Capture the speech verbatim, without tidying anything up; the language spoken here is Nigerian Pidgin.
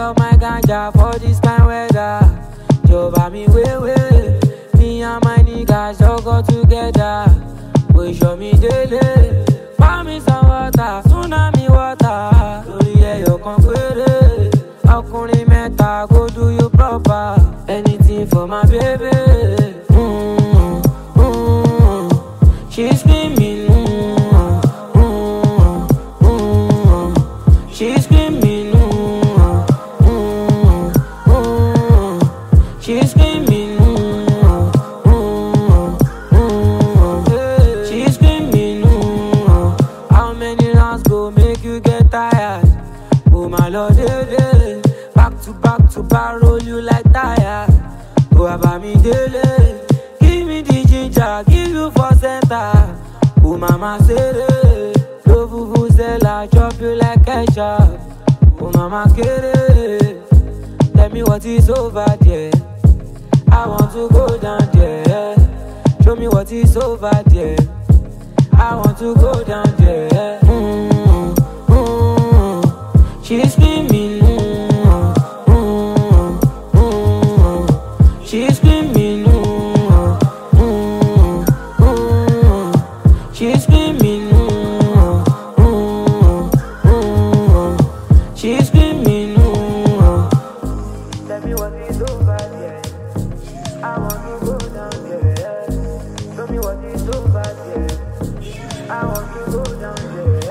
up my ganja for this kind weather. Joba me way way. Me and my niggas all go together. We show me daily. Pour me some water, tsunami water. Lórí ẹyọ kan péré. Ọkùnrin mẹ́ta go do you proper. Anything for my baby. Mm, mm, she screaming. Mm, mm, mm, she screaming. Mm, mm, mm, she screaming. Mm, mm, mm, hey, she screaming. Mm, how many rounds go make you get tired? Oh my lord, hey, hey. Back to back to back, roll you like tire. Go about me daily. Give me the ginger, give you for center. Oh mama say it. Love vuvuzela, chop you like ketchup. Oh mama get it. Tell me what is over there. I want to go down there. Show me what is over there. I want to go down there. Mm, mm, she's screaming. Mm, mm, mm, she's screaming. Mm, mm, mm, she's screaming. Mm, mm, mm, she's screaming. Mm. Tell me what is over there. I want to go down there. Tell me what is over there. I want to go down there.